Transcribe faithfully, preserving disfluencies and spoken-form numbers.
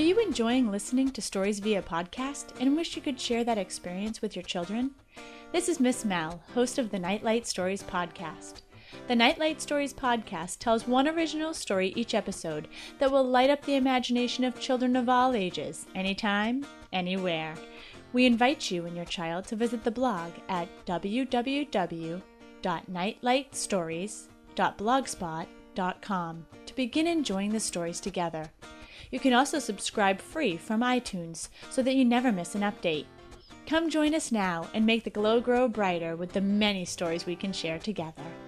you enjoying listening to stories via podcast and wish you could share that experience with your children? This is Miss Mel, host of the Nightlight Stories podcast. The Nightlight Stories podcast tells one original story each episode that will light up the imagination of children of all ages, anytime, anywhere. We invite you and your child to visit the blog at w w w dot nightlight stories dot blogspot dot com to begin enjoying the stories together. You can also subscribe free from iTunes so that you never miss an update. Come join us now and make the glow grow brighter with the many stories we can share together.